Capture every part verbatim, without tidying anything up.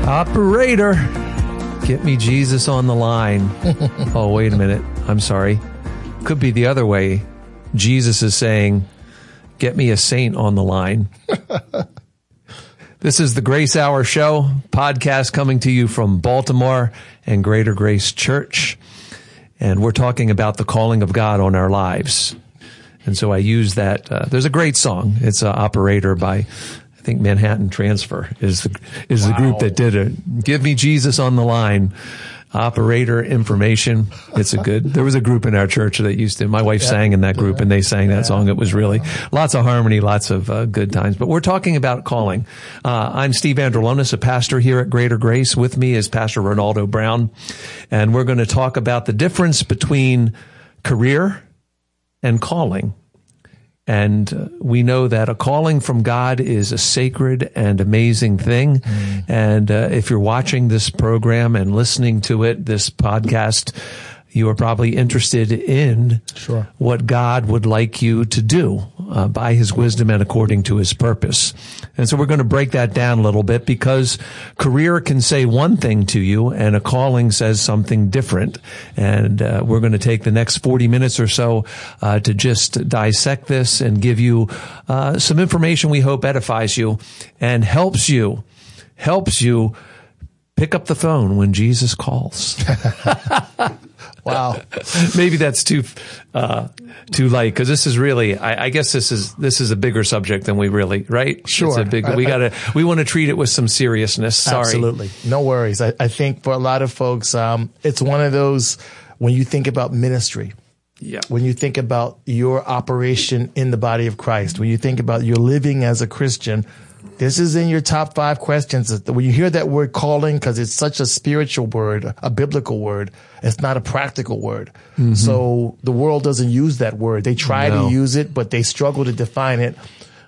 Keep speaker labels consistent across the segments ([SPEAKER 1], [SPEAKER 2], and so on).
[SPEAKER 1] Operator, get me Jesus on the line. Oh, wait a minute. I'm sorry. Could be the other way. Jesus is saying, get me a saint on the line. This is the Grace Hour Show podcast coming to you from Baltimore and Greater Grace Church. And we're talking about the calling of God on our lives. And so I use that. Uh, there's a great song. It's uh, Operator by, I think, Manhattan Transfer is the, is wow. the group that did it. Give me Jesus on the line. Operator information. It's a good, there was a group in our church that used to, my wife yep. sang in that group and they sang that song. It was really lots of harmony, lots of uh, good times, but we're talking about calling. Uh, I'm Steve Androlonis, a pastor here at Greater Grace. With me is Pastor Ronaldo Brown, and we're going to talk about the difference between career and calling. And uh, we know that a calling from God is a sacred and amazing thing. Mm. And uh, if you're watching this program and listening to it, this podcast, you are probably interested in sure. what God would like you to do uh, by his wisdom and according to his purpose. And so we're going to break that down a little bit, because career can say one thing to you and a calling says something different. And uh, we're going to take the next forty minutes or so uh, to just dissect this and give you uh, some information we hope edifies you and helps you, helps you pick up the phone when Jesus calls. Wow. Maybe that's too, uh, too light, because this is really, I, I guess this is, this is a bigger subject than we really, right?
[SPEAKER 2] Sure.
[SPEAKER 1] It's a big, we gotta, we want to treat it with some seriousness. Sorry.
[SPEAKER 2] Absolutely. No worries. I, I think for a lot of folks, um, it's one of those, when you think about ministry, yeah. when you think about your operation in the body of Christ, when you think about your living as a Christian, this is in your top five questions. When you hear that word calling, because it's such a spiritual word, a biblical word, it's not a practical word. Mm-hmm. So the world doesn't use that word. They try no. to use it, but they struggle to define it.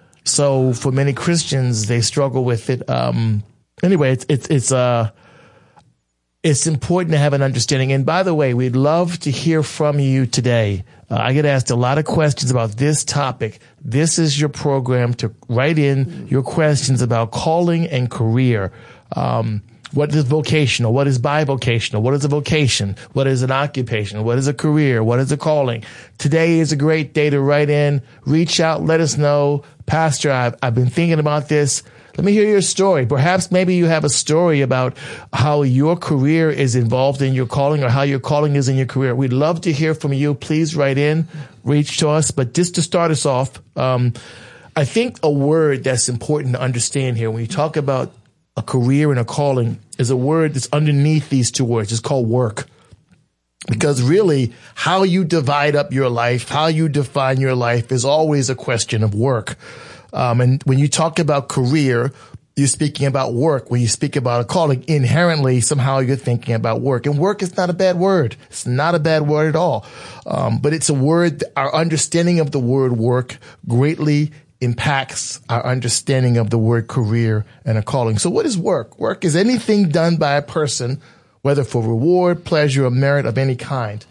[SPEAKER 2] So for many Christians, they struggle with it. Um, anyway, it's, it's, it's, uh, it's important to have an understanding. And by the way, we'd love to hear from you today. Uh, I get asked a lot of questions about this topic. This is your program to write in your questions about calling and career. Um, what is vocational? What is bivocational? What is a vocation? What is an occupation? What is a career? What is a calling? Today is a great day to write in, reach out, let us know. Pastor, I've, I've been thinking about this. Let me hear your story. Perhaps maybe you have a story about how your career is involved in your calling, or how your calling is in your career. We'd love to hear from you. Please write in, reach to us. But just to start us off, um, I think a word that's important to understand here when you talk about a career and a calling is a word that's underneath these two words. It's called work. Because really, how you divide up your life, how you define your life is always a question of work. Um, and when you talk about career, you're speaking about work. When you speak about a calling, inherently, somehow you're thinking about work. And work is not a bad word. It's not a bad word at all. Um, but it's a word, our understanding of the word work greatly impacts our understanding of the word career and a calling. So what is work? Work is anything done by a person, whether for reward, pleasure, or merit of any kind.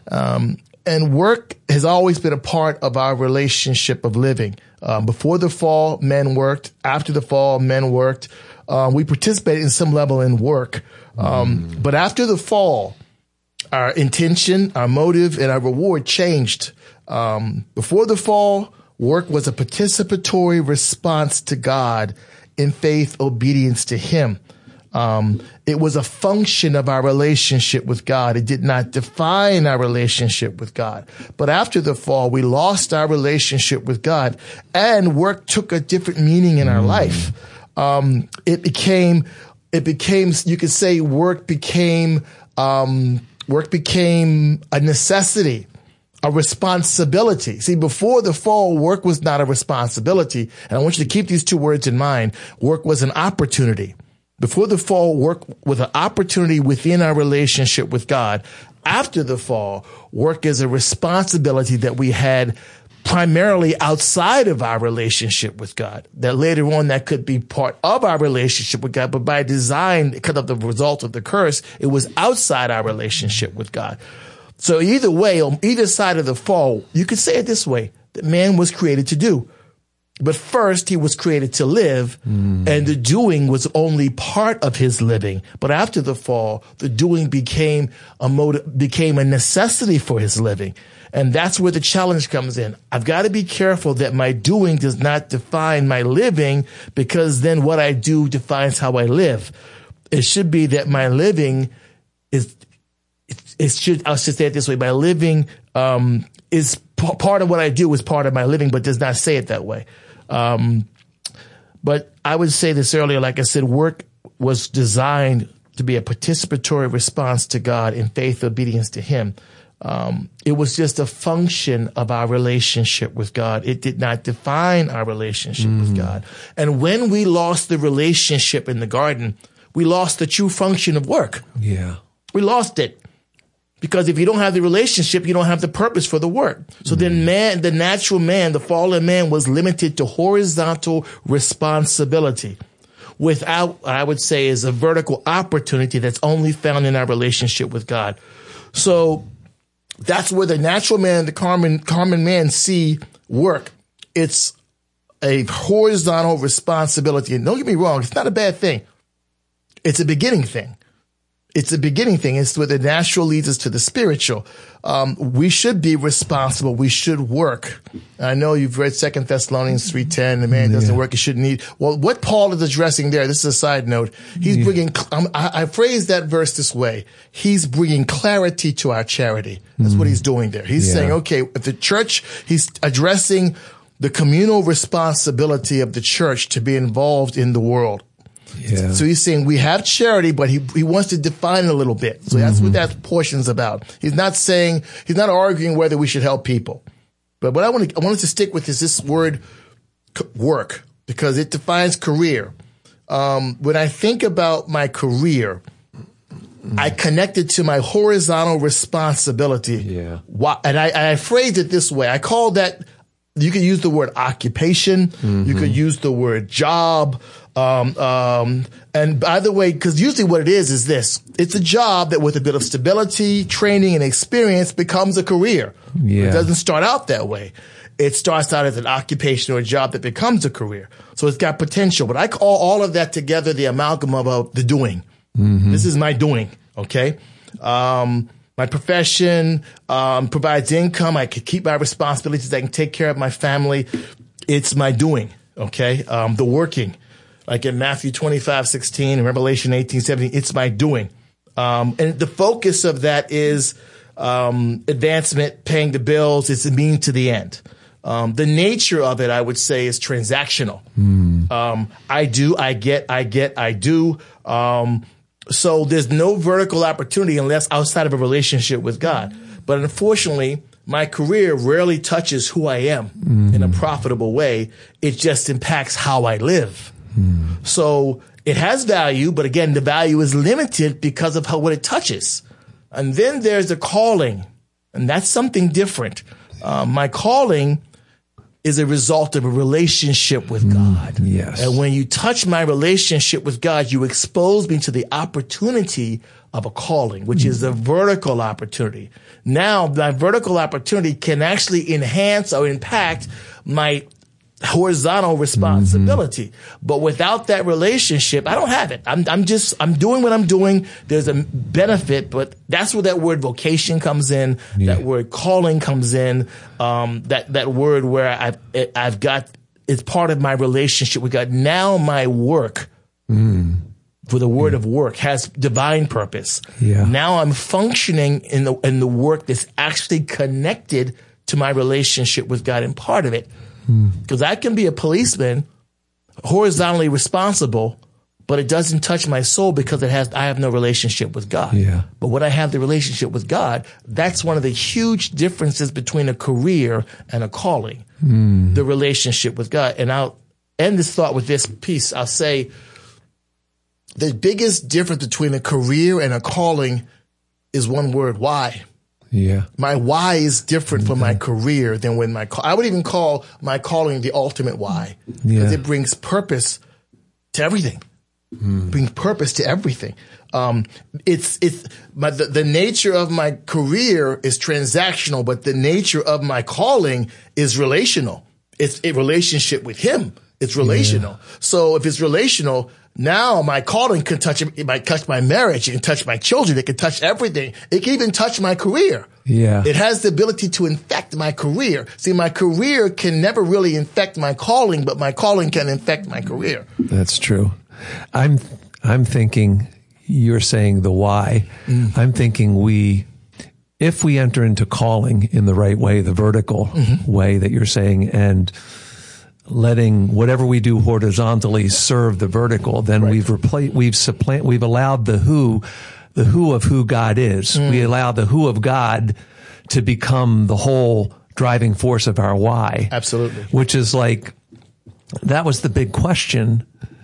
[SPEAKER 2] Um, and work has always been a part of our relationship of living. Um, before the fall, men worked. After the fall, men worked. Um, we participated in some level in work. Um, mm. But after the fall, our intention, our motive, and our reward changed. Um, before the fall, work was a participatory response to God in faith, obedience to him. Um, it was a function of our relationship with God. It did not define our relationship with God. But after the fall, we lost our relationship with God, and work took a different meaning in our mm. life. Um, it became, it became, you could say work became, um, work became a necessity, a responsibility. See, before the fall, work was not a responsibility. And I want you to keep these two words in mind. Work was an opportunity. Before the fall, work was an opportunity within our relationship with God. After the fall, work is a responsibility that we had primarily outside of our relationship with God. That later on, that could be part of our relationship with God, but by design, because of the result of the curse, it was outside our relationship with God. So either way, on either side of the fall, you could say it this way, that man was created to do. But first, he was created to live, mm. and the doing was only part of his living. But after the fall, the doing became a motive, became a necessity for his living. And that's where the challenge comes in. I've got to be careful that my doing does not define my living, because then what I do defines how I live. It should be that my living is, it, it should, I should say it this way, my living um, is p- part of what I do is part of my living, but does not say it that way. Um, but I would say this earlier, like I said, work was designed to be a participatory response to God in faith, obedience to him. Um, it was just a function of our relationship with God. It did not define our relationship mm. with God. And when we lost the relationship in the garden, we lost the true function of work. Yeah. We lost it. Because if you don't have the relationship, you don't have the purpose for the work. So mm. then man, the natural man, the fallen man was limited to horizontal responsibility without, I would say, is a vertical opportunity that's only found in our relationship with God. So that's where the natural man, the common, common man see work. It's a horizontal responsibility. And don't get me wrong, it's not a bad thing. It's a beginning thing. It's a beginning thing. It's where the natural leads us to the spiritual. Um, we should be responsible. We should work. I know you've read Second Thessalonians three ten. The man doesn't yeah. work, he shouldn't eat. Well, what Paul is addressing there, this is a side note. He's yeah. bringing, um, I, I phrase that verse this way. He's bringing clarity to our charity. That's mm. what he's doing there. He's yeah. saying, okay, if the church, he's addressing the communal responsibility of the church to be involved in the world. Yeah. So he's saying we have charity, but he he wants to define it a little bit. So that's mm-hmm. what that portion's about. He's not saying, he's not arguing whether we should help people. But what I want to, I wanted to stick with is this word work, because it defines career. Um, when I think about my career, mm-hmm. I connect it to my horizontal responsibility. Yeah. Why, and I, I phrased it this way. I call that, you could use the word occupation. Mm-hmm. You could use the word job. Um, um, and by the way, because usually what it is is this. It's a job that with a bit of stability, training, and experience becomes a career. Yeah. It doesn't start out that way. It starts out as an occupation or a job that becomes a career. So it's got potential. But I call all of that together the amalgam of uh, the doing. Mm-hmm. This is my doing, okay? Um, my profession um, provides income. I can keep my responsibilities. I can take care of my family. It's my doing, okay? Um, the working. Like in Matthew twenty-five sixteen and Revelation eighteen seventeen, it's my doing. Um, and the focus of that is um, advancement, paying the bills. It's a means to the end. Um, the nature of it, I would say, is transactional. Mm. Um, I do, I get, I get, I do. Um, so there's no vertical opportunity unless outside of a relationship with God. But unfortunately, my career rarely touches who I am mm. in a profitable way. It just impacts how I live. So it has value, but again, the value is limited because of how, what it touches. And then there's the calling, and that's something different. Uh, my calling is a result of a relationship with God. Mm, yes. And when you touch my relationship with God, you expose me to the opportunity of a calling, which mm. is a vertical opportunity. Now, my vertical opportunity can actually enhance or impact my horizontal responsibility. Mm-hmm. But without that relationship, I don't have it. I'm, I'm just, I'm doing what I'm doing. There's a benefit, but that's where that word vocation comes in. Yeah. That word calling comes in. Um, that, that word where I've, I've got, it's part of my relationship with God. Now my work, mm. for the word yeah. of work, has divine purpose. Yeah. Now I'm functioning in the, in the work that's actually connected to my relationship with God, and part of it. Because I can be a policeman, horizontally responsible, but it doesn't touch my soul because it has, I have no relationship with God. Yeah. But when I have the relationship with God, that's one of the huge differences between a career and a calling, mm. the relationship with God. And I'll end this thought with this piece. I'll say the biggest difference between a career and a calling is one word: why. Yeah. My why is different mm-hmm. from my career than when my, call, I would even call my calling the ultimate why. Yeah. Because it brings purpose to everything. Mm. Brings purpose to everything. Um, it's, it's, my, the, the nature of my career is transactional, but the nature of my calling is relational. it's a relationship with him. It's relational. Yeah. So if it's relational, now my calling can touch, it might touch my marriage. It can touch my children. It can touch everything. It can even touch my career.
[SPEAKER 1] Yeah.
[SPEAKER 2] It has the ability to infect my career. See, my career can never really infect my calling, but my calling can infect my career.
[SPEAKER 1] That's true. I'm, I'm thinking you're saying the why. Mm. I'm thinking we, if we enter into calling in the right way, the vertical mm-hmm. way that you're saying, and letting whatever we do horizontally serve the vertical, then right. we've replaced, we've supplant, we've allowed the who, the who of who God is. Mm. We allow the who of God to become the whole driving force of our why.
[SPEAKER 2] Absolutely.
[SPEAKER 1] Which is like, that was the big question,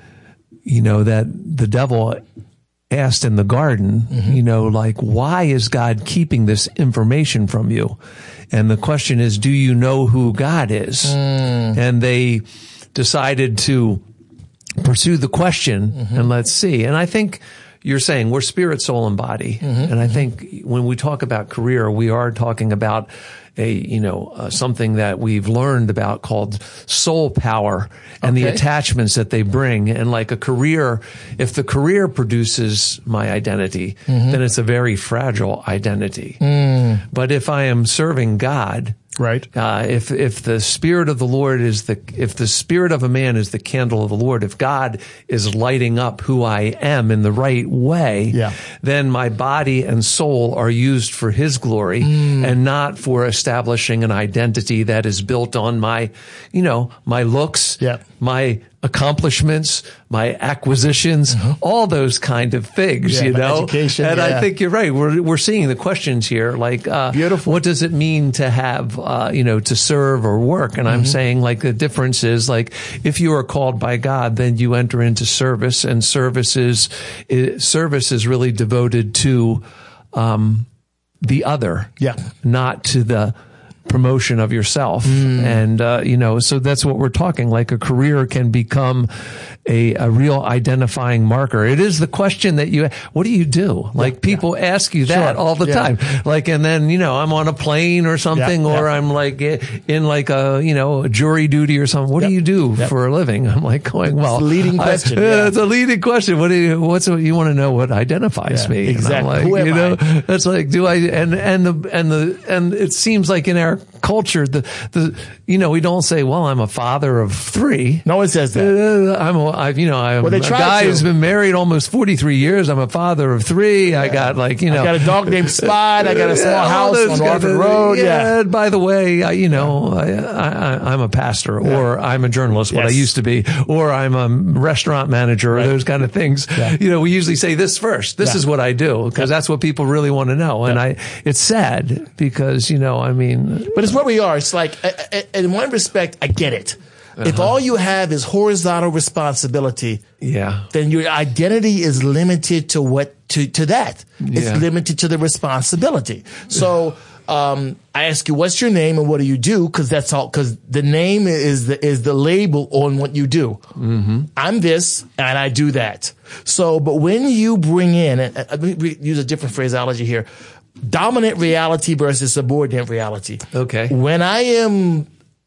[SPEAKER 1] you know, that the devil asked in the garden, mm-hmm. you know, like, why is God keeping this information from you? And the question is, do you know who God is? Mm. And they decided to pursue the question mm-hmm. and let's see. And I think you're saying we're spirit, soul, and body. Mm-hmm. And I think when we talk about career, we are talking about a, you know, uh, something that we've learned about called soul power and okay. the attachments that they bring. And like a career, if the career produces my identity, mm-hmm. then it's a very fragile identity. Mm. But if I am serving God,
[SPEAKER 2] right.
[SPEAKER 1] Uh, if, if the spirit of the Lord is the, if the spirit of a man is the candle of the Lord, if God is lighting up who I am in the right way,
[SPEAKER 2] yeah.
[SPEAKER 1] then my body and soul are used for his glory mm. and not for establishing an identity that is built on my, you know, my looks,
[SPEAKER 2] yeah.
[SPEAKER 1] my accomplishments, my acquisitions, mm-hmm. all those kind of things,
[SPEAKER 2] yeah,
[SPEAKER 1] you know?
[SPEAKER 2] Education,
[SPEAKER 1] and
[SPEAKER 2] yeah.
[SPEAKER 1] I think you're right. We're, we're seeing the questions here. Like, uh,
[SPEAKER 2] beautiful.
[SPEAKER 1] What does it mean to have, uh, you know, to serve or work? And mm-hmm. I'm saying like the difference is like, if you are called by God, then you enter into service, and service is, is service is really devoted to, um, the other.
[SPEAKER 2] Yeah.
[SPEAKER 1] Not to the promotion of yourself. Mm. And, uh, you know, so that's what we're talking. Like a career can become a, a real identifying marker. It is the question that you, what do you do? Like yeah, people yeah. ask you that sure. all the yeah. time. Like, and then, you know, I'm on a plane or something, yeah, or yeah. I'm like in like a, you know, jury duty or something. What yep. do you do yep. for a living? I'm like going, well,
[SPEAKER 2] it's a leading question.
[SPEAKER 1] I,
[SPEAKER 2] yeah.
[SPEAKER 1] It's a leading question. What do you, what's, you want to know what identifies
[SPEAKER 2] yeah,
[SPEAKER 1] me?
[SPEAKER 2] Exactly.
[SPEAKER 1] Like,
[SPEAKER 2] Who am
[SPEAKER 1] you know,
[SPEAKER 2] I?
[SPEAKER 1] That's like, do I, and, and the, and the, and it seems like in our culture, the, the, you know, we don't say, well, I'm a father of three.
[SPEAKER 2] No one says that.
[SPEAKER 1] Uh, I'm a, I've, you know, I'm
[SPEAKER 2] well,
[SPEAKER 1] a guy to. who's been married almost forty-three years. I'm a father of three. Yeah. I got like, you know.
[SPEAKER 2] I got a dog named Spot. I got a small house on Orford Road.
[SPEAKER 1] Yeah.
[SPEAKER 2] yeah.
[SPEAKER 1] And by the way, I, you know, I, I, I'm a pastor yeah. or I'm a journalist, yes. what I used to be, or I'm a restaurant manager right. or those kind of things. Yeah. You know, we usually say this first. This yeah. is what I do because yeah. that's what people really want to know. And yeah. I, it's sad because, you know, I mean.
[SPEAKER 2] But it's where we are. It's like, in one respect, I get it. Uh-huh. If all you have is horizontal responsibility,
[SPEAKER 1] yeah,
[SPEAKER 2] then your identity is limited to what to to that. Yeah. It's limited to the responsibility. So um, I ask you, what's your name and what do you do? Because that's all. Because the name is the is the label on what you do. Mm-hmm. I'm this and I do that. So, but when you bring in, and let me use a different phraseology here. Dominant reality versus subordinate reality.
[SPEAKER 1] Okay.
[SPEAKER 2] When I am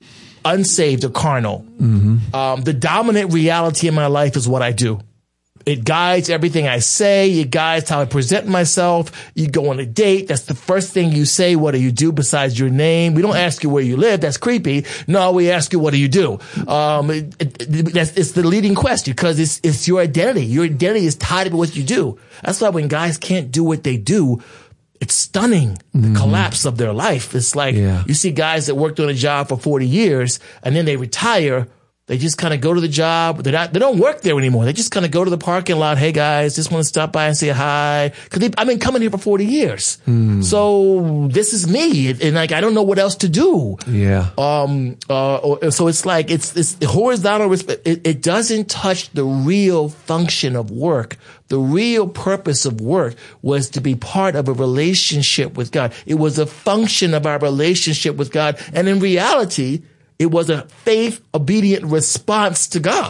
[SPEAKER 2] unsaved or carnal, mm-hmm. um, the dominant reality in my life is what I do. It guides everything I say. It guides how I present myself. You go on a date. That's the first thing you say. What do you do besides your name? We don't ask you where you live. That's creepy. No, we ask you, what do you do? Um, it, it, that's, it's the leading question because it's, it's your identity. Your identity is tied to what you do. That's why when guys can't do what they do, it's stunning, the mm. collapse of their life. It's like yeah. you see guys that worked on a job for forty years and then they retire. They just kind of go to the job. They're not, they don't work there anymore. They just kind of go to the parking lot. Hey guys, just want to stop by and say hi. Cause I've been coming here for forty years. Mm. So this is me. And like, I don't know what else to do.
[SPEAKER 1] Yeah.
[SPEAKER 2] Um, uh, or, so it's like, it's, it's horizontal. It, it doesn't touch the real function of work. The real purpose of work was to be part of a relationship with God. It was a function of our relationship with God. And in reality, it was a faith obedient response to God.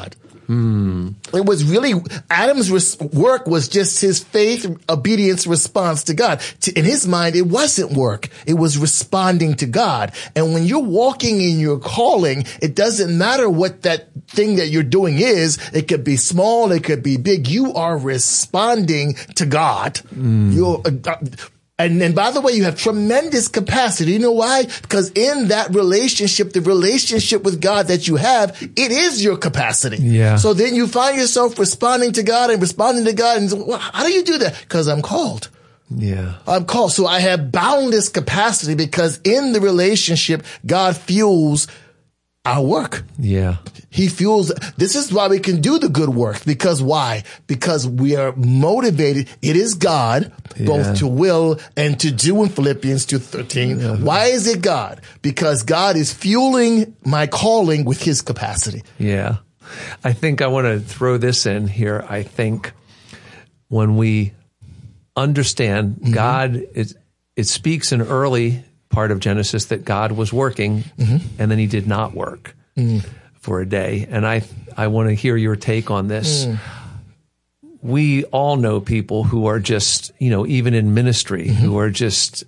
[SPEAKER 1] Hmm.
[SPEAKER 2] It was really, Adam's res- work was just his faith, obedience, response to God. To, in his mind, it wasn't work. It was responding to God. And when you're walking in your calling, it doesn't matter what that thing that you're doing is. It could be small. It could be big. You are responding to God. Mm. You're, uh, And then, by the way, you have tremendous capacity. You know why? Because in that relationship, the relationship with God that you have, it is your capacity.
[SPEAKER 1] Yeah.
[SPEAKER 2] So then you find yourself responding to God and responding to God. And well, how do you do that? Because I'm called.
[SPEAKER 1] Yeah.
[SPEAKER 2] I'm called. So I have boundless capacity because in the relationship, God fuels our work.
[SPEAKER 1] Yeah.
[SPEAKER 2] He fuels. This is why we can do the good work. Because why? Because we are motivated. It is God, yeah. both to will and to do in Philippians two thirteen. Yeah. Why is it God? Because God is fueling my calling with his capacity.
[SPEAKER 1] Yeah. I think I want to throw this in here. I think when we understand mm-hmm. God, it, it speaks in early part of Genesis that God was working mm-hmm. and then he did not work mm. for a day. And I, I want to hear your take on this. Mm. We all know people who are just, you know, even in ministry, mm-hmm. who are just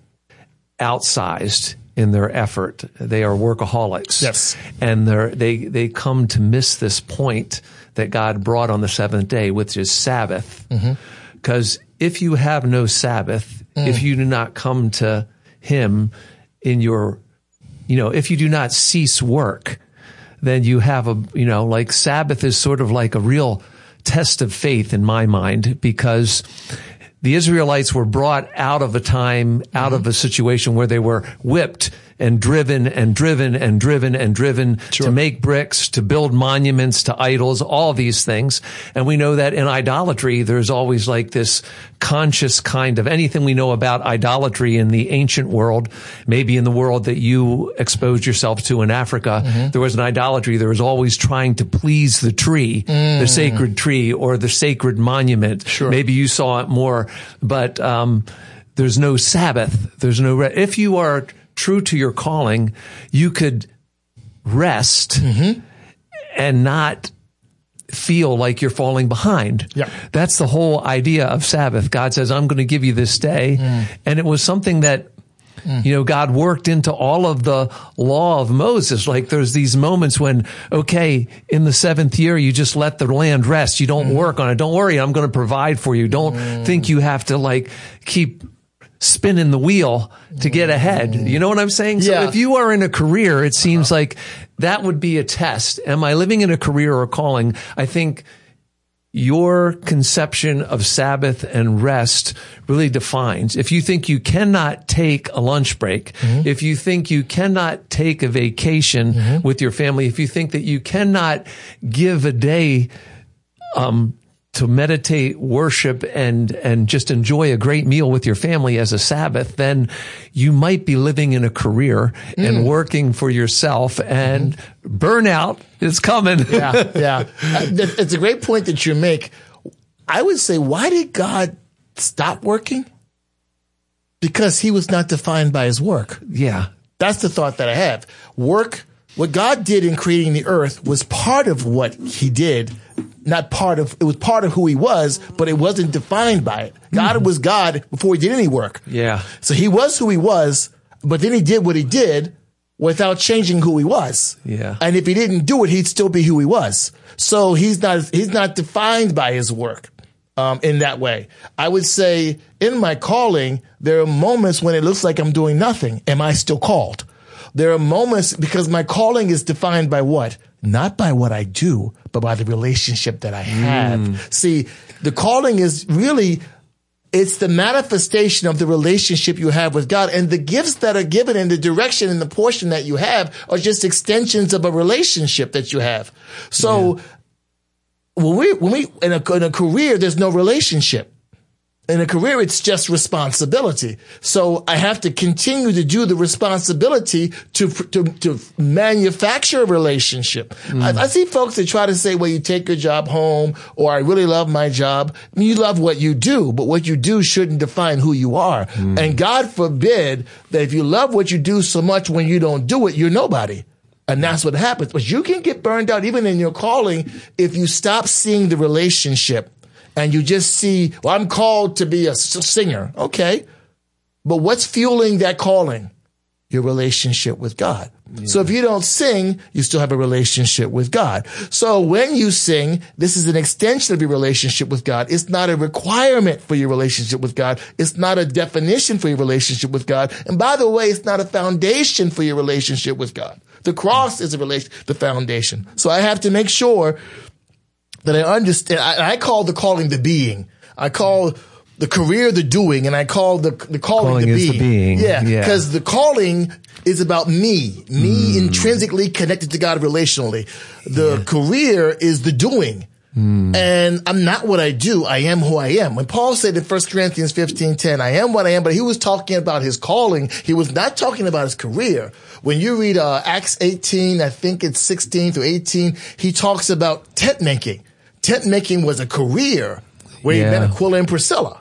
[SPEAKER 1] outsized in their effort. They are workaholics.
[SPEAKER 2] Yes.
[SPEAKER 1] And they're, they, they come to miss this point that God brought on the seventh day, which is Sabbath. Because mm-hmm. if you have no Sabbath, mm. if you do not come to him in your, you know, if you do not cease work, then you have a, you know, like Sabbath is sort of like a real test of faith in my mind, because the Israelites were brought out of a time, out mm-hmm. of a situation where they were whipped and driven and driven and driven and driven sure. to make bricks, to build monuments to idols, all these things. And we know that in idolatry, there's always like this conscious kind of anything we know about idolatry in the ancient world, maybe in the world that you exposed yourself to in Africa, mm-hmm. there was an idolatry. There was always trying to please the tree, mm. the sacred tree or the sacred monument.
[SPEAKER 2] Sure.
[SPEAKER 1] Maybe you saw it more, but, um, there's no Sabbath. There's no, re- if you are true to your calling, you could rest mm-hmm. and not feel like you're falling behind.
[SPEAKER 2] Yeah.
[SPEAKER 1] That's the whole idea of Sabbath. God says, I'm going to give you this day. Mm. And it was something that, mm. you know, God worked into all of the law of Moses. Like there's these moments when, okay, in the seventh year, you just let the land rest. You don't mm. work on it. Don't worry. I'm going to provide for you. Don't mm. think you have to like keep spinning the wheel to get ahead. You know what I'm saying? So
[SPEAKER 2] yeah.
[SPEAKER 1] if you are in a career, it seems uh-huh. like that would be a test. Am I living in a career or calling? I think your conception of Sabbath and rest really defines. If you think you cannot take a lunch break, mm-hmm. if you think you cannot take a vacation mm-hmm. with your family, if you think that you cannot give a day, um, to meditate, worship, and, and just enjoy a great meal with your family as a Sabbath, then you might be living in a career mm. and working for yourself, and mm-hmm. burnout is coming.
[SPEAKER 2] Yeah, yeah. It's a great point that you make. I would say, why did God stop working? Because he was not defined by his work.
[SPEAKER 1] Yeah.
[SPEAKER 2] That's the thought that I have. Work, what God did in creating the earth was part of what he did. Not part of, it was part of who he was, but it wasn't defined by it. God mm-hmm. was God before he did any work.
[SPEAKER 1] Yeah.
[SPEAKER 2] So he was who he was, but then he did what he did without changing who he was.
[SPEAKER 1] Yeah.
[SPEAKER 2] And if he didn't do it, he'd still be who he was. So he's not, he's not defined by his work, um, in that way. I would say in my calling, there are moments when it looks like I'm doing nothing. Am I still called? There are moments because my calling is defined by what? Not by what I do, but by the relationship that I have. Mm. See, the calling is really, it's the manifestation of the relationship you have with God. And the gifts that are given and the direction and the portion that you have are just extensions of a relationship that you have. So yeah. when we, when we, in a, in a career, there's no relationship. In a career, it's just responsibility. So I have to continue to do the responsibility to to, to manufacture a relationship. Mm. I, I see folks that try to say, well, you take your job home, or I really love my job. I mean, you love what you do, but what you do shouldn't define who you are. Mm. And God forbid that if you love what you do so much when you don't do it, you're nobody. And that's what happens. But you can get burned out even in your calling if you stop seeing the relationship and you just see, well, I'm called to be a singer. Okay. But what's fueling that calling? Your relationship with God. Yeah. So if you don't sing, you still have a relationship with God. So when you sing, this is an extension of your relationship with God. It's not a requirement for your relationship with God. It's not a definition for your relationship with God. And by the way, it's not a foundation for your relationship with God. The cross is a relation, the foundation. So I have to make sure that I understand. I, I call the calling the being. I call the career the doing, and I call the the calling, calling the, being. the being. Yeah, because yeah. the calling is about me, me mm. intrinsically connected to God relationally. The yeah. career is the doing. Mm. And I'm not what I do. I am who I am. When Paul said in First Corinthians fifteen ten, I am what I am, but he was talking about his calling. He was not talking about his career. When you read uh, Acts eighteen, I think it's sixteen through eighteen, he talks about tent making. Tent making was a career where yeah. he met Aquila and Priscilla.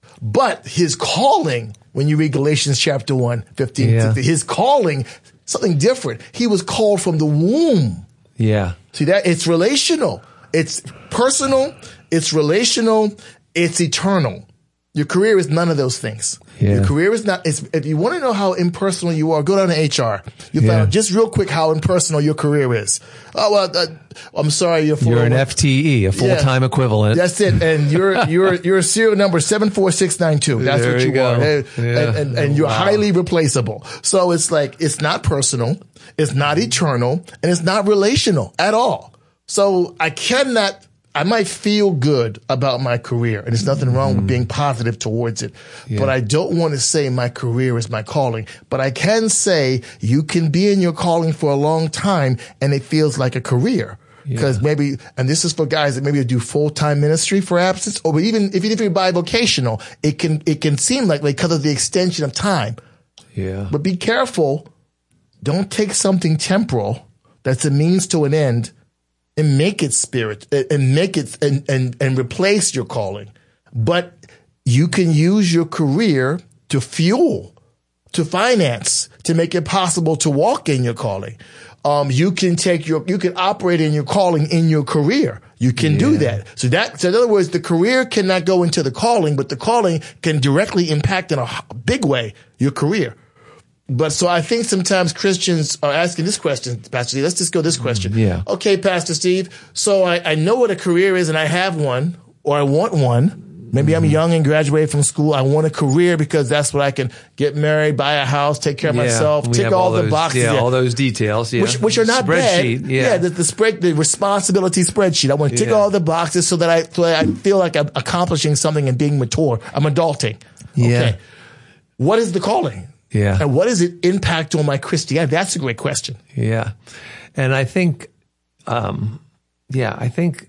[SPEAKER 2] But his calling, when you read Galatians chapter one, fifteen, yeah. his calling, something different. He was called from the womb.
[SPEAKER 1] Yeah.
[SPEAKER 2] See that? It's relational. It's personal. It's relational. It's eternal. Your career is none of those things. Yeah. Your career is not, it's, if you want to know how impersonal you are, go down to H R. You yeah. find out just real quick how impersonal your career is. Oh, well, uh, I'm sorry. You're,
[SPEAKER 1] you're an F T E, a full-time yeah. equivalent.
[SPEAKER 2] That's it. And you're, you're, you're serial number seven four six nine two. That's there what you, you are. And, yeah. and, and, and you're wow. highly replaceable. So it's like, it's not personal. It's not eternal, and it's not relational at all. So I cannot, I might feel good about my career, and there's nothing wrong mm. with being positive towards it. Yeah. But I don't want to say my career is my calling. But I can say you can be in your calling for a long time, and it feels like a career. Because yeah. maybe, and this is for guys that maybe do full-time ministry for absence, or even if you're bivocational, it can, it can seem like because of the extension of time.
[SPEAKER 1] Yeah.
[SPEAKER 2] But be careful. Don't take something temporal that's a means to an end and make it spirit and make it and, and, and replace your calling. But you can use your career to fuel, to finance, to make it possible to walk in your calling. Um, you can take your, you can operate in your calling in your career. You can yeah. do that. So that, so in other words, the career cannot go into the calling, but the calling can directly impact in a big way your career. But so I think sometimes Christians are asking this question, Pastor Steve. Let's just go this question.
[SPEAKER 1] Yeah.
[SPEAKER 2] Okay, Pastor Steve. So I, I know what a career is and I have one, or I want one. Maybe mm-hmm. I'm young and graduated from school. I want a career because that's what I can get married, buy a house, take care of yeah, myself, tick all, all
[SPEAKER 1] those,
[SPEAKER 2] the boxes.
[SPEAKER 1] Yeah, yeah, all those details. Yeah.
[SPEAKER 2] Which, which are not
[SPEAKER 1] spreadsheet,
[SPEAKER 2] bad.
[SPEAKER 1] Yeah,
[SPEAKER 2] yeah the, the spread, the responsibility spreadsheet. I want to tick
[SPEAKER 1] yeah.
[SPEAKER 2] all the boxes so that I, so that I feel like I'm accomplishing something and being mature. I'm adulting. Okay.
[SPEAKER 1] Yeah.
[SPEAKER 2] What is the calling?
[SPEAKER 1] Yeah.
[SPEAKER 2] And what does it impact on my Christianity? That's a great question.
[SPEAKER 1] Yeah. And I think, um, yeah, I think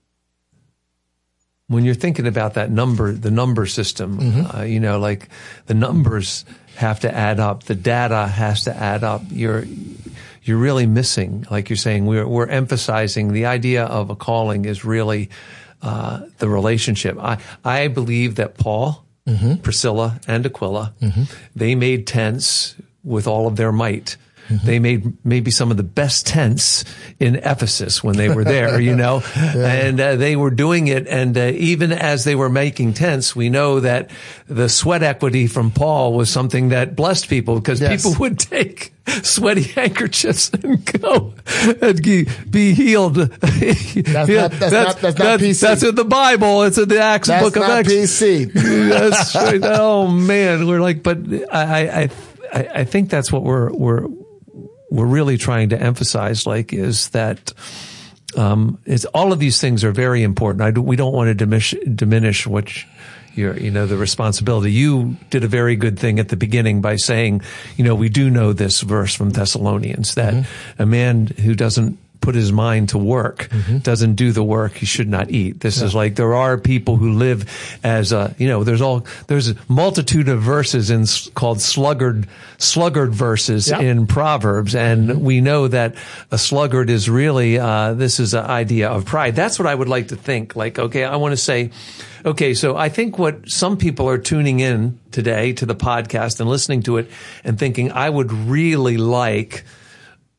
[SPEAKER 1] when you're thinking about that number, the number system, mm-hmm. uh, you know, like the numbers have to add up. The data has to add up. You're, you're really missing, like you're saying, we're, we're emphasizing the idea of a calling is really, uh, the relationship. I, I believe that Paul, Mm-hmm. Priscilla and Aquila, mm-hmm. they made tents with all of their might. Mm-hmm. They made maybe some of the best tents in Ephesus when they were there, you know, yeah. and uh, they were doing it. And uh, even as they were making tents, we know that the sweat equity from Paul was something that blessed people, because yes. people would take sweaty handkerchiefs and go and be healed. That's
[SPEAKER 2] not, that's, that's not, that's not P C.
[SPEAKER 1] That's in the Bible. It's in the Acts
[SPEAKER 2] that's
[SPEAKER 1] book of Acts.
[SPEAKER 2] That's not P C.
[SPEAKER 1] That's right. Oh man. We're like, but I, I, I think that's what we're, we're, we're really trying to emphasize, like, is that, um, it's all of these things are very important. I do, we don't want to diminish, diminish what your, you know, the responsibility. You did a very good thing at the beginning by saying, you know, we do know this verse from Thessalonians that mm-hmm. a man who doesn't put his mind to work, mm-hmm. doesn't do the work, he should not eat. This yeah. is like, there are people who live as a, you know, there's all, there's a multitude of verses in called sluggard, sluggard verses yeah. in Proverbs. And mm-hmm. we know that a sluggard is really, uh, this is an idea of pride. That's what I would like to think. Like, okay, I want to say, okay, so I think what some people are tuning in today to the podcast and listening to it and thinking, I would really like,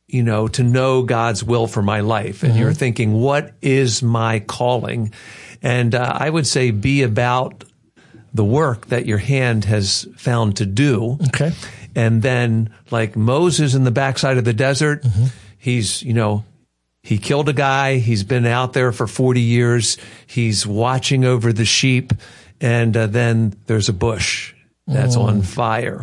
[SPEAKER 1] you know, to know God's will for my life. And mm-hmm. you're thinking, what is my calling? And uh, I would say be about the work that your hand has found to do.
[SPEAKER 2] Okay.
[SPEAKER 1] And then like Moses in the backside of the desert, mm-hmm. he's, you know, he killed a guy. He's been out there for forty years. He's watching over the sheep. And uh, then there's a bush that's mm. on fire.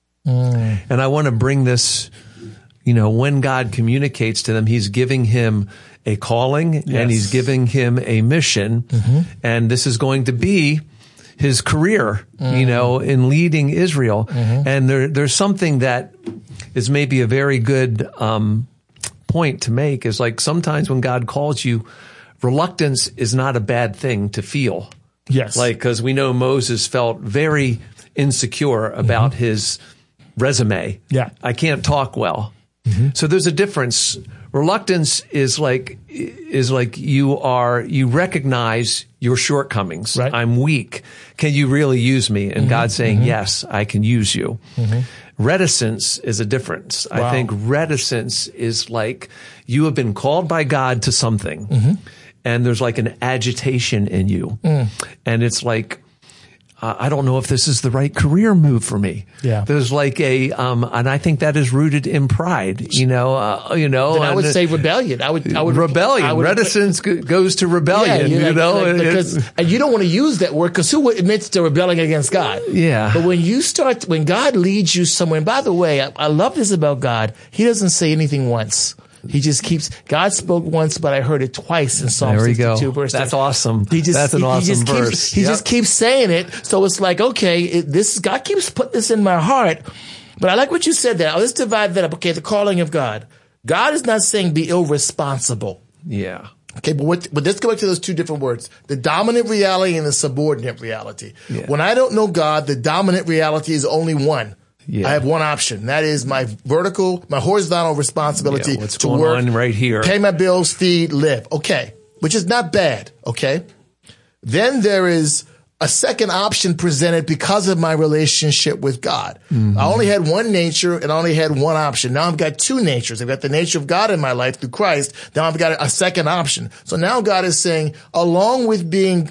[SPEAKER 1] Mm. And I want to bring this, you know, when God communicates to them, he's giving him a calling yes. and he's giving him a mission. Mm-hmm. And this is going to be his career, mm. you know, in leading Israel. Mm-hmm. And there, there's something that is maybe a very good um, point to make is like sometimes when God calls you, reluctance is not a bad thing to feel.
[SPEAKER 2] Yes.
[SPEAKER 1] Like, cause we know Moses felt very insecure about mm-hmm. his resume.
[SPEAKER 2] Yeah.
[SPEAKER 1] I can't talk well. Mm-hmm. So there's a difference. Reluctance is like, is like you are, you recognize your shortcomings.
[SPEAKER 2] Right.
[SPEAKER 1] I'm weak. Can you really use me? And mm-hmm. God's saying, mm-hmm. yes, I can use you. Mm-hmm. Reticence is a difference. Wow. I think reticence is like you have been called by God to something. Mm-hmm. And there's like an agitation in you. Mm. And it's like, uh, I don't know if this is the right career move for me.
[SPEAKER 2] Yeah.
[SPEAKER 1] There's like a, um, and I think that is rooted in pride, you know, uh, you know.
[SPEAKER 2] Then I would say rebellion. I would, I would.
[SPEAKER 1] Rebellion. I would, Reticence goes to rebellion, yeah, you like, know.
[SPEAKER 2] Like, because, and you don't want to use that word because who admits to rebelling against God?
[SPEAKER 1] Yeah.
[SPEAKER 2] But when you start, when God leads you somewhere, and by the way, I, I love this about God. He doesn't say anything once. He just keeps, God spoke once, but I heard it twice in Psalm sixty-two verse.
[SPEAKER 1] That's awesome.
[SPEAKER 2] He just,
[SPEAKER 1] That's an
[SPEAKER 2] he,
[SPEAKER 1] awesome
[SPEAKER 2] he just
[SPEAKER 1] verse.
[SPEAKER 2] Keeps, he
[SPEAKER 1] yep.
[SPEAKER 2] just keeps saying it. So it's like, okay, it, this, God keeps putting this in my heart. But I like what you said there. Oh, let's divide that up. Okay. The calling of God. God is not saying be irresponsible.
[SPEAKER 1] Yeah.
[SPEAKER 2] Okay. But what, but let's go back to those two different words, the dominant reality and the subordinate reality. Yeah. When I don't know God, the dominant reality is only one. Yeah. I have one option. That is my vertical, my horizontal responsibility
[SPEAKER 1] yeah, what's
[SPEAKER 2] to
[SPEAKER 1] going
[SPEAKER 2] work,
[SPEAKER 1] on right here.
[SPEAKER 2] Pay my bills, feed, live. Okay. Which is not bad. Okay. Then there is a second option presented because of my relationship with God. Mm-hmm. I only had one nature and I only had one option. Now I've got two natures. I've got the nature of God in my life through Christ. Now I've got a second option. So now God is saying, along with being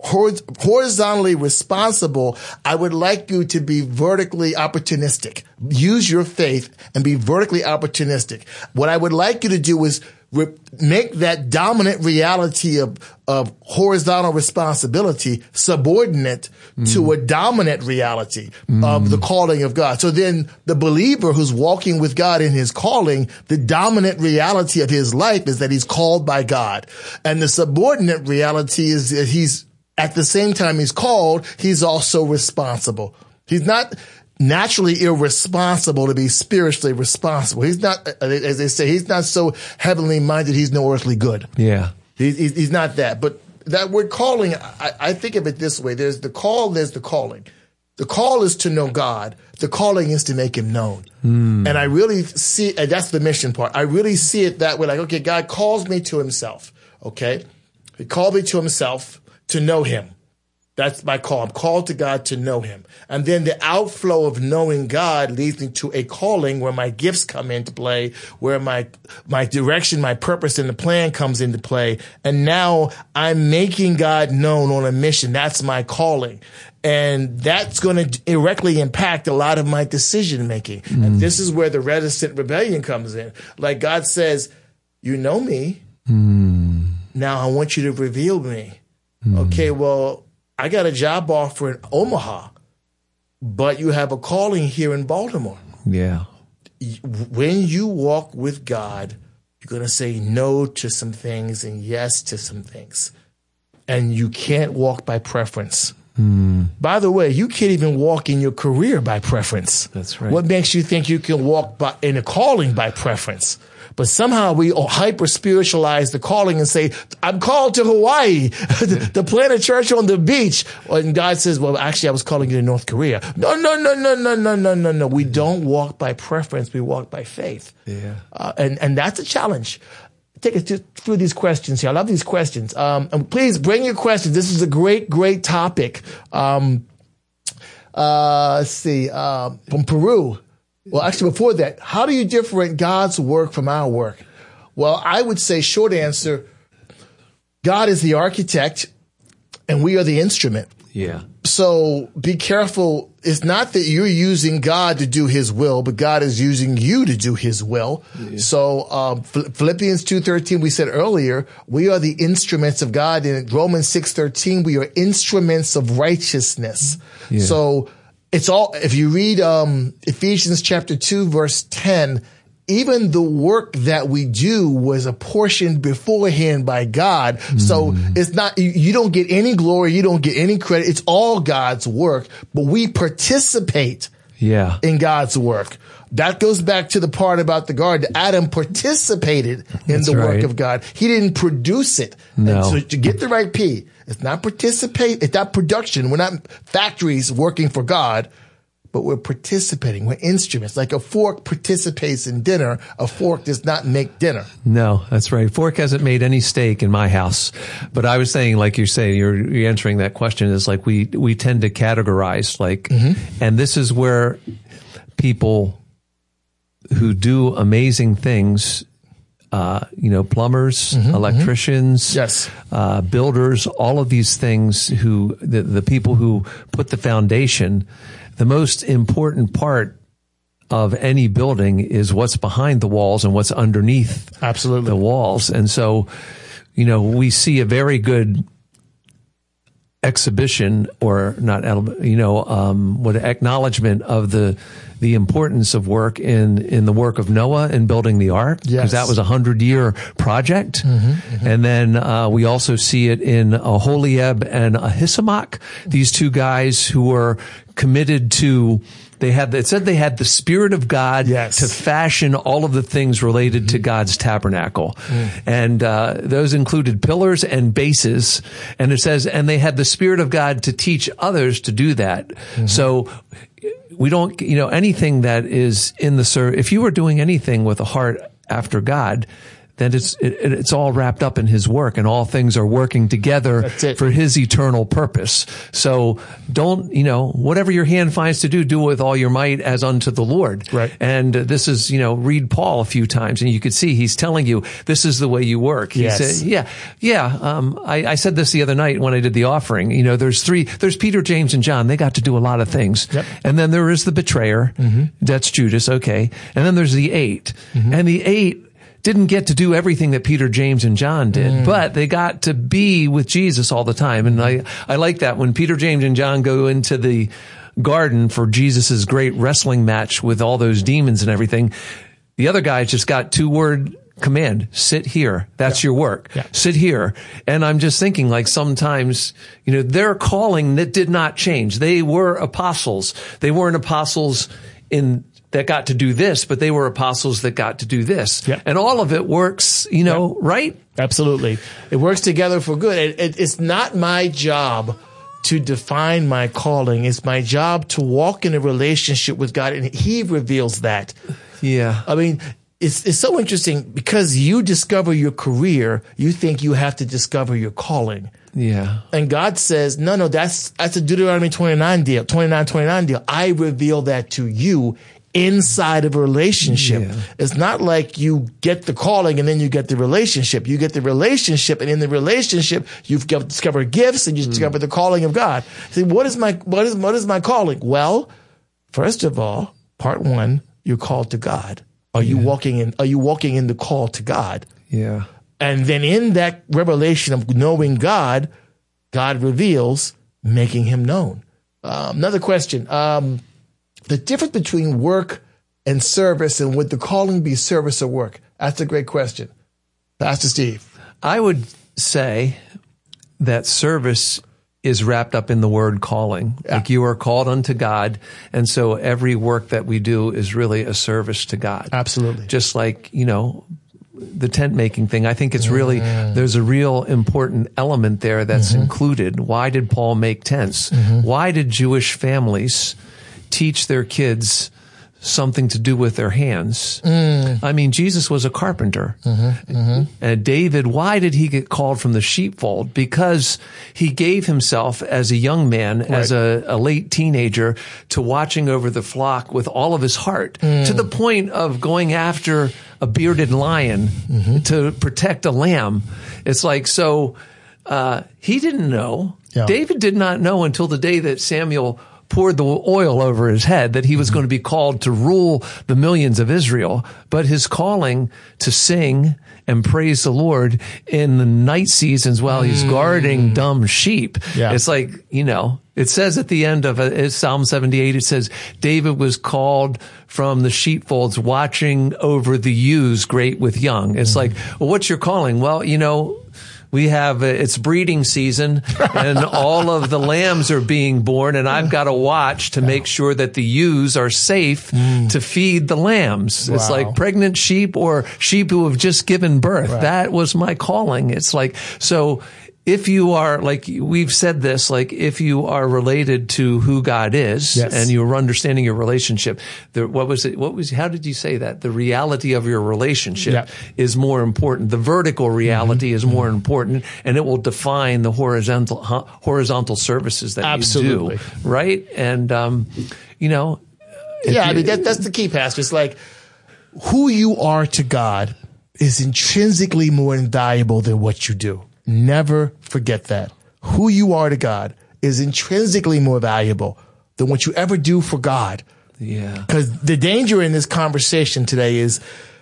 [SPEAKER 2] horizontally responsible, I would like you to be vertically opportunistic. Use your faith and be vertically opportunistic. What I would like you to do is re- make that dominant reality of, of horizontal responsibility subordinate mm. to a dominant reality mm. of the calling of God. So then the believer who's walking with God in his calling, the dominant reality of his life is that he's called by God. And the subordinate reality is that he's, at the same time he's called, he's also responsible. He's not naturally irresponsible to be spiritually responsible. He's not, as they say, he's not so heavenly minded, he's no earthly good.
[SPEAKER 1] Yeah.
[SPEAKER 2] He's, he's not that. But that word calling, I, I think of it this way. There's the call, there's the calling. The call is to know God. The calling is to make him known. Mm. And I really see, and that's the mission part. I really see it that way. Like, okay, God calls me to himself. Okay. He called me to himself to know him. That's my call. I'm called to God to know him. And then the outflow of knowing God leads me to a calling where my gifts come into play, where my, my direction, my purpose and the plan comes into play. And now I'm making God known on a mission. That's my calling. And that's going to directly impact a lot of my decision making. Mm. And this is where the reticent rebellion comes in. Like God says, you know me. Mm. Now I want you to reveal me. Mm. Okay, well, I got a job offer in Omaha, but you have a calling here in Baltimore.
[SPEAKER 1] Yeah.
[SPEAKER 2] When you walk with God, you're going to say no to some things and yes to some things. And you can't walk by preference. Mm. By the way, you can't even walk in your career by preference.
[SPEAKER 1] That's right.
[SPEAKER 2] What makes you think you can walk by, in a calling by preference? But somehow we hyper spiritualize the calling and say, I'm called to Hawaii to plant a church on the beach. And God says, well, actually, I was calling you to North Korea. No, no, no, no, no, no, no, no, no. We don't walk by preference. We walk by faith.
[SPEAKER 1] Yeah.
[SPEAKER 2] Uh, and, and that's a challenge. Take us through these questions here. I love these questions. Um, and please bring your questions. This is a great, great topic. Um, uh, let's see, uh, from Peru. Well, actually, before that, how do you differentiate God's work from our work? Well, I would say, short answer, God is the architect and we are the instrument.
[SPEAKER 1] Yeah.
[SPEAKER 2] So be careful. It's not that you're using God to do his will, but God is using you to do his will. Yeah. So um, Philippians two thirteen, we said earlier, we are the instruments of God. In Romans six thirteen, we are instruments of righteousness. Yeah. So it's all, if you read um, Ephesians chapter two, verse ten, even the work that we do was apportioned beforehand by God. Mm. So it's not, you, you don't get any glory. You don't get any credit. It's all God's work, but we participate yeah. in God's work. That goes back to the part about the garden. Adam participated in That's the work right. of God. He didn't produce it.
[SPEAKER 1] No.
[SPEAKER 2] And so to get the right P, it's not participate. It's not production. We're not factories working for God. But we're participating. We're instruments. Like a fork participates in dinner. A fork does not make dinner.
[SPEAKER 1] No, that's right. Fork hasn't made any steak in my house. But I was saying, like you're saying, you're, you're answering that question is like we, we tend to categorize like, mm-hmm. and this is where people who do amazing things, uh, you know, plumbers, mm-hmm, electricians,
[SPEAKER 2] mm-hmm. yes.
[SPEAKER 1] uh, builders, all of these things who, the, the people who put the foundation, the most important part of any building is what's behind the walls and what's underneath
[SPEAKER 2] Absolutely.
[SPEAKER 1] the walls. And so, you know, we see a very good exhibition or not, you know, um, what acknowledgement of the, the importance of work in, in the work of Noah in building the ark.
[SPEAKER 2] Yes.
[SPEAKER 1] Because that was a hundred year project. Mm-hmm, mm-hmm. And then, uh, we also see it in Aholiab and Ahisamach, these two guys who were committed to, they had, it said they had the Spirit of God
[SPEAKER 2] yes.
[SPEAKER 1] to fashion all of the things related mm-hmm. to God's tabernacle. Mm. And, uh, those included pillars and bases. And it says, and they had the Spirit of God to teach others to do that. Mm-hmm. So we don't, you know, anything that is in the service, if you were doing anything with a heart after God, then it's it, it's all wrapped up in his work and all things are working together for his eternal purpose. So don't, you know, whatever your hand finds to do, do it with all your might as unto the Lord.
[SPEAKER 2] Right.
[SPEAKER 1] And uh, this is, you know, read Paul a few times and you could see he's telling you this is the way you work. He
[SPEAKER 2] yes.
[SPEAKER 1] said, yeah, yeah. Um, I, I said this the other night when I did the offering. You know, there's three, there's Peter, James, and John. They got to do a lot of things.
[SPEAKER 2] Yep.
[SPEAKER 1] And then there is the betrayer. Mm-hmm. That's Judas. Okay. And then there's the eight. Mm-hmm. And the eight didn't get to do everything that Peter, James, and John did, mm. but they got to be with Jesus all the time. And I, I like that when Peter, James, and John go into the garden for Jesus's great wrestling match with all those demons and everything. The other guy just got two word command, sit here. That's yeah. your work.
[SPEAKER 2] Yeah.
[SPEAKER 1] Sit here. And I'm just thinking like sometimes, you know, their calling that did not change. They were apostles. They weren't apostles in that got to do this, but they were apostles that got to do this.
[SPEAKER 2] Yep.
[SPEAKER 1] And all of it works, you know, yep. right?
[SPEAKER 2] Absolutely. It works together for good. It, it, it's not my job to define my calling. It's my job to walk in a relationship with God, and he reveals that.
[SPEAKER 1] Yeah.
[SPEAKER 2] I mean, it's, it's so interesting because you discover your career, you think you have to discover your calling.
[SPEAKER 1] Yeah.
[SPEAKER 2] And God says, no, no, that's, that's a Deuteronomy twenty-nine deal, twenty-nine twenty-nine deal. I reveal that to you inside of a relationship. Yeah. It's not like you get the calling and then you get the relationship. You get the relationship, and in the relationship, you've discovered gifts and you mm. discover the calling of God. See, what is my, what is, what is my calling? Well, first of all, part one, you're called to God. Are yeah. you walking in, are you walking in the call to God?
[SPEAKER 1] Yeah.
[SPEAKER 2] And then in that revelation of knowing God, God reveals making him known. Um, another question. Um, The difference between work and service, and would the calling be service or work? That's a great question. Pastor Steve.
[SPEAKER 1] I would say that service is wrapped up in the word calling. Yeah. Like you are called unto God. And so every work that we do is really a service to God.
[SPEAKER 2] Absolutely.
[SPEAKER 1] Just like, you know, the tent making thing. I think it's really, mm. there's a real important element there that's mm-hmm. included. Why did Paul make tents? Mm-hmm. Why did Jewish families teach their kids something to do with their hands.
[SPEAKER 2] Mm.
[SPEAKER 1] I mean, Jesus was a carpenter.
[SPEAKER 2] Mm-hmm, mm-hmm.
[SPEAKER 1] And David, why did he get called from the sheepfold? Because he gave himself as a young man, right. as a, a late teenager, to watching over the flock with all of his heart, mm. to the point of going after a bearded lion mm-hmm. to protect a lamb. It's like, so uh he didn't know. Yeah. David did not know until the day that Samuel poured the oil over his head that he was mm-hmm. going to be called to rule the millions of Israel. But his calling to sing and praise the Lord in the night seasons while he's mm. guarding dumb sheep. Yeah. It's like, you know, it says at the end of uh, Psalm seventy-eight, it says, David was called from the sheepfolds watching over the ewes great with young. It's mm. like, well, what's your calling? Well, you know, we have, uh, it's breeding season and all of the lambs are being born, and I've got to watch to make sure that the ewes are safe mm. to feed the lambs. Wow. It's like pregnant sheep or sheep who have just given birth. Right. That was my calling. It's like, so if you are, like we've said this, like if you are related to who God is, yes. and you're understanding your relationship, the, what was it, what was, how did you say that? The reality of your relationship yeah. is more important. The vertical reality mm-hmm. is more mm-hmm. important, and it will define the horizontal, horizontal services that
[SPEAKER 2] Absolutely.
[SPEAKER 1] you do. Right? And, um, you know.
[SPEAKER 2] Yeah,
[SPEAKER 1] you,
[SPEAKER 2] I mean, that, that's the key, Pastor. It's like who you are to God is intrinsically more invaluable than what you do. Never forget that. Who you are to God is intrinsically more valuable than what you ever do for God.
[SPEAKER 1] Yeah.
[SPEAKER 2] Because the danger in this conversation today is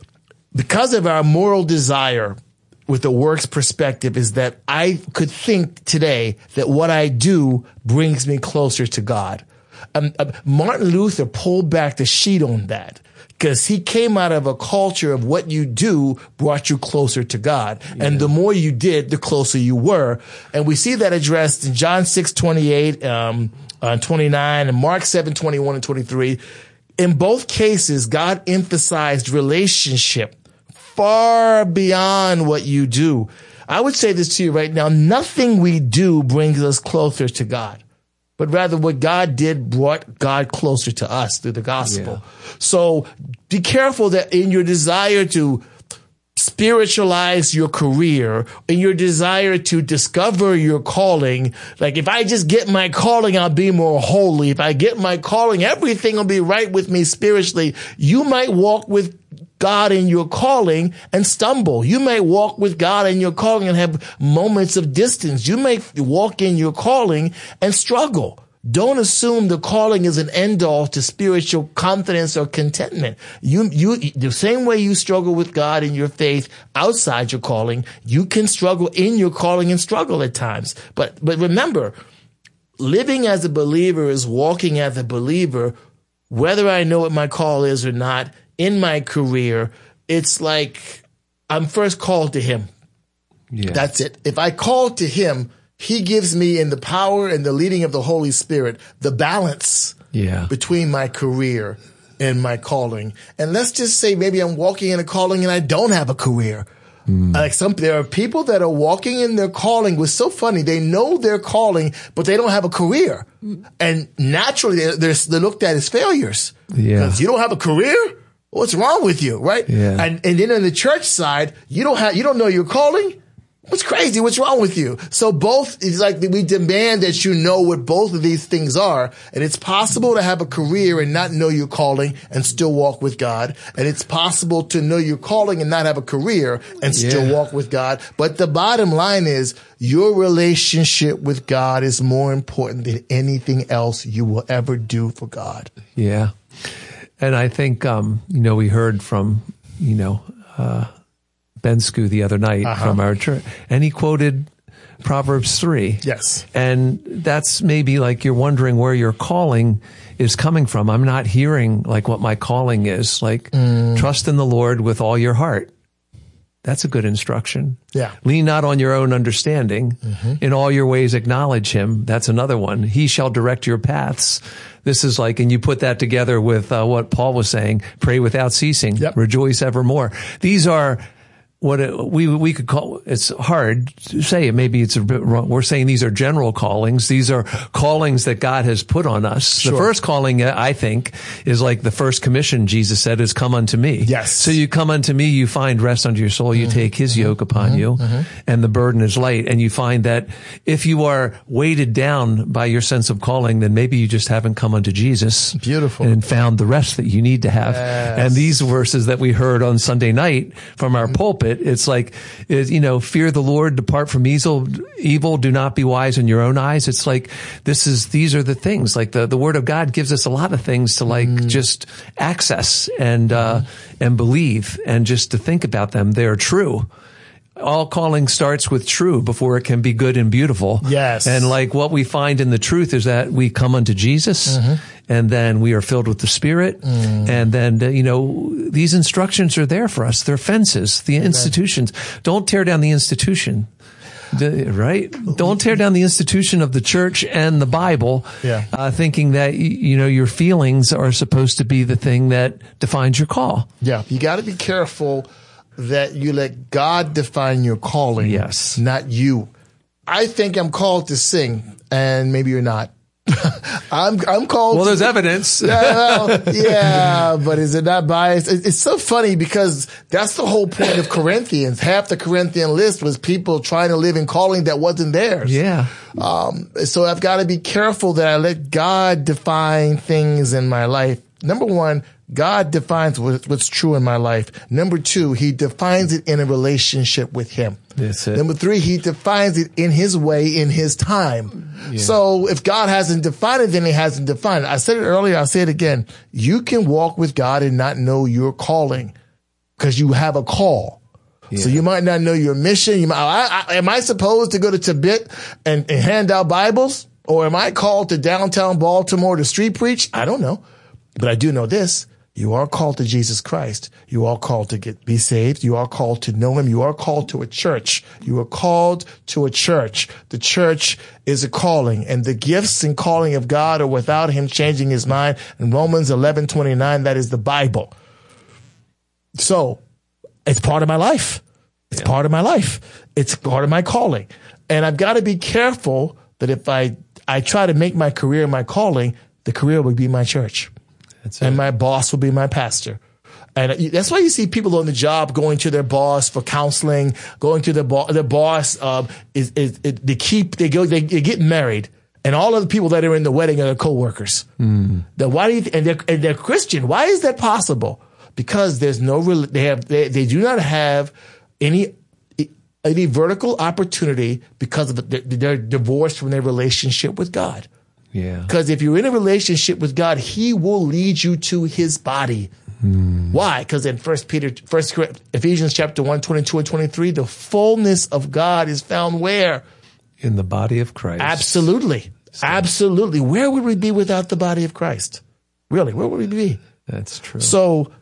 [SPEAKER 2] because of our moral desire with the works perspective is that I could think today that what I do brings me closer to God. Um, uh, Martin Luther pulled back the sheet on that. Because he came out of a culture of what you do brought you closer to God. Yeah. And the more you did, the closer you were. And we see that addressed in John six twenty-eight, um, uh, twenty-nine, and Mark seven twenty-one and twenty-three. In both cases, God emphasized relationship far beyond what you do. I would say this to you right now. Nothing we do brings us closer to God, but rather what God did brought God closer to us through the gospel. Yeah. So be careful that in your desire to spiritualize your career, in your desire to discover your calling, like if I just get my calling, I'll be more holy. If I get my calling, everything will be right with me spiritually. You might walk with God in your calling and stumble. You may walk with God in your calling and have moments of distance. You may walk in your calling and struggle. Don't assume the calling is an end all to spiritual confidence or contentment. You, you, the same way you struggle with God in your faith outside your calling, you can struggle in your calling and struggle at times. But, but remember, living as a believer is walking as a believer, whether I know what my call is or not. In my career, it's like I'm first called to him. Yeah. That's it. If I call to him, he gives me in the power and the leading of the Holy Spirit, the balance yeah. between my career and my calling. And let's just say maybe I'm walking in a calling and I don't have a career. Mm. Like some, there are people that are walking in their calling. What's so funny, they know their calling, but they don't have a career. And naturally they're, they're, they're looked at as failures.
[SPEAKER 1] Yeah.
[SPEAKER 2] Because you don't have a career? What's wrong with you, right?
[SPEAKER 1] Yeah.
[SPEAKER 2] And and then on the church side, you don't have you don't know your calling. What's crazy? What's wrong with you? So both, it's like we demand that you know what both of these things are. And it's possible to have a career and not know your calling and still walk with God. And it's possible to know your calling and not have a career and still yeah. walk with God. But the bottom line is your relationship with God is more important than anything else you will ever do for God.
[SPEAKER 1] Yeah. And I think, um, you know, we heard from, you know, uh, Ben Sku the other night uh-huh. from our church, and he quoted Proverbs three.
[SPEAKER 2] Yes.
[SPEAKER 1] And that's maybe like you're wondering where your calling is coming from. I'm not hearing like what my calling is. Like, mm. trust in the Lord with all your heart. That's a good instruction.
[SPEAKER 2] Yeah.
[SPEAKER 1] Lean not on your own understanding. Mm-hmm. In all your ways acknowledge him. That's another one. He shall direct your paths. This is like, and you put that together with uh, what Paul was saying, pray without ceasing,
[SPEAKER 2] yep.
[SPEAKER 1] rejoice evermore. These are what it, we we could call, it's hard to say, maybe it's a bit wrong. We're saying these are general callings. These are callings that God has put on us. Sure. The first calling, I think, is like the first commission Jesus said is, come unto me.
[SPEAKER 2] Yes.
[SPEAKER 1] So you come unto me, you find rest unto your soul, you mm-hmm. take his yoke upon mm-hmm. you, mm-hmm. and the burden is light. And you find that if you are weighted down by your sense of calling, then maybe you just haven't come unto Jesus.
[SPEAKER 2] Beautiful.
[SPEAKER 1] And found the rest that you need to have.
[SPEAKER 2] Yes.
[SPEAKER 1] And these verses that we heard on Sunday night from our mm-hmm. pulpit, it's like, is, you know, fear the Lord, depart from evil, evil, do not be wise in your own eyes. It's like, this is, these are the things, like the, the word of God gives us a lot of things to like mm. just access and, uh, and believe and just to think about them. They're true. All calling starts with true before it can be good and beautiful.
[SPEAKER 2] Yes.
[SPEAKER 1] And like what we find in the truth is that we come unto Jesus mm-hmm. and then we are filled with the Spirit. Mm. And then, uh, you know, these instructions are there for us. They're fences, the Amen. Institutions. Don't tear down the institution. The, right? Don't tear down the institution of the church and the Bible,
[SPEAKER 2] yeah.
[SPEAKER 1] uh, thinking that, you know, your feelings are supposed to be the thing that defines your call.
[SPEAKER 2] Yeah. You got to be careful that you let God define your calling,
[SPEAKER 1] yes,
[SPEAKER 2] not you. I think I'm called to sing, and maybe you're not. I'm I'm called.
[SPEAKER 1] Well,
[SPEAKER 2] to,
[SPEAKER 1] there's evidence.
[SPEAKER 2] yeah, well, yeah, but is it not biased? It's so funny because that's the whole point of Corinthians. Half the Corinthian list was people trying to live in calling that wasn't theirs.
[SPEAKER 1] Yeah.
[SPEAKER 2] Um. So I've got to be careful that I let God define things in my life. Number one, God defines what's true in my life. Number two, he defines it in a relationship with him.
[SPEAKER 1] That's it.
[SPEAKER 2] Number three, he defines it in his way, in his time. Yeah. So if God hasn't defined it, then he hasn't defined it. I said it earlier, I'll say it again. You can walk with God and not know your calling because you have a call. Yeah. So you might not know your mission. You might, I, I, am I supposed to go to Tibet and, and hand out Bibles? Or am I called to downtown Baltimore to street preach? I don't know. But I do know this. You are called to Jesus Christ. You are called to get, be saved. You are called to know him. You are called to a church. You are called to a church. The church is a calling, and the gifts and calling of God are without him changing his mind. In Romans eleven twenty-nine, that is the Bible. So it's part of my life. It's yeah. part of my life. It's part of my calling. And I've got to be careful that if I, I try to make my career my calling, the career will be my church.
[SPEAKER 1] That's
[SPEAKER 2] and
[SPEAKER 1] it.
[SPEAKER 2] My boss will be my pastor. And that's why you see people on the job going to their boss for counseling, going to their, bo- their boss, um, is, is, is, they keep, they go, they, they get married. And all of the people that are in the wedding are their coworkers. Mm. The, why do you, th- and they're, and they're Christian. Why is that possible? Because there's no, real, they have, they, they do not have any, any vertical opportunity because of the, they're divorced from their relationship with God.
[SPEAKER 1] Yeah.
[SPEAKER 2] Because if you're in a relationship with God, he will lead you to his body. Hmm. Why? Because in First Peter, First Ephesians chapter one, twenty-two and twenty-three, the fullness of God is found where?
[SPEAKER 1] In the body of Christ.
[SPEAKER 2] Absolutely. So. Absolutely. Where would we be without the body of Christ? Really, where would we be?
[SPEAKER 1] That's true.
[SPEAKER 2] So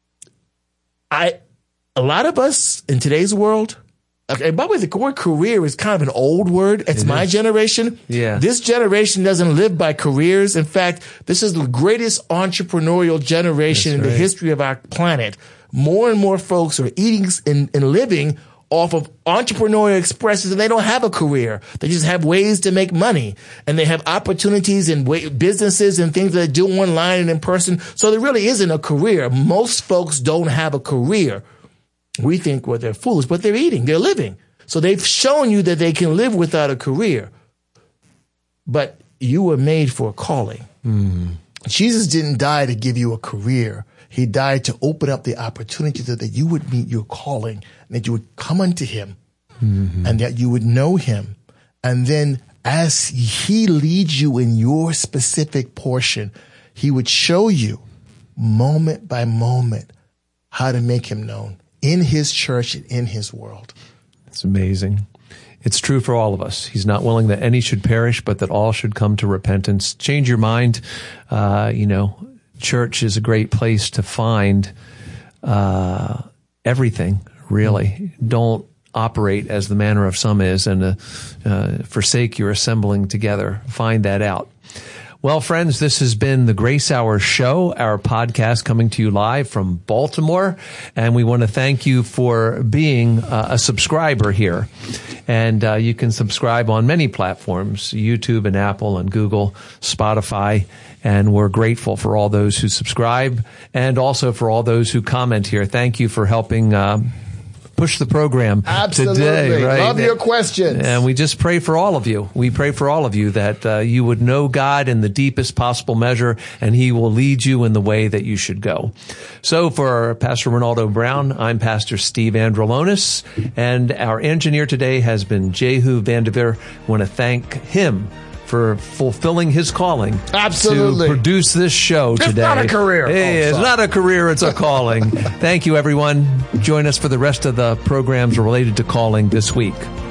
[SPEAKER 2] I, a lot of us in today's world, okay, by the way, the word career is kind of an old word. It's it my is. generation.
[SPEAKER 1] Yeah.
[SPEAKER 2] This generation doesn't live by careers. In fact, this is the greatest entrepreneurial generation That's in right. the history of our planet. More and more folks are eating and, and living off of entrepreneurial expresses, and they don't have a career. They just have ways to make money, and they have opportunities and way, businesses and things that they do online and in person. So there really isn't a career. Most folks don't have a career. We think, well, they're foolish, but they're eating, they're living. So they've shown you that they can live without a career. But you were made for a calling. Mm. Jesus didn't die to give you a career. He died to open up the opportunity so that you would meet your calling, and that you would come unto him, mm-hmm. and that you would know him. And then as he leads you in your specific portion, he would show you moment by moment how to make him known in his church and in his world.
[SPEAKER 1] It's amazing. It's true for all of us. He's not willing that any should perish, but that all should come to repentance. Change your mind. Uh, you know, church is a great place to find uh, everything, really. Mm-hmm. Don't operate as the manner of some is and uh, uh, forsake your assembling together. Find that out. Well, friends, this has been the Grace Hour Show, our podcast coming to you live from Baltimore. And we want to thank you for being uh, a subscriber here. And uh, you can subscribe on many platforms, YouTube and Apple and Google, Spotify. And we're grateful for all those who subscribe and also for all those who comment here. Thank you for helping uh, push the program
[SPEAKER 2] Absolutely.
[SPEAKER 1] today. Right?
[SPEAKER 2] Love your questions.
[SPEAKER 1] And we just pray for all of you. We pray for all of you that uh, you would know God in the deepest possible measure, and He will lead you in the way that you should go. So for Pastor Ronaldo Brown, I'm Pastor Steve Androlonis, and our engineer today has been Jehu Vandeveer. I want to thank him for fulfilling his calling
[SPEAKER 2] Absolutely.
[SPEAKER 1] to produce this show today.
[SPEAKER 2] It's not a career.
[SPEAKER 1] Hey,
[SPEAKER 2] oh,
[SPEAKER 1] it's not a career, it's a calling. Thank you, everyone. Join us for the rest of the programs related to calling this week.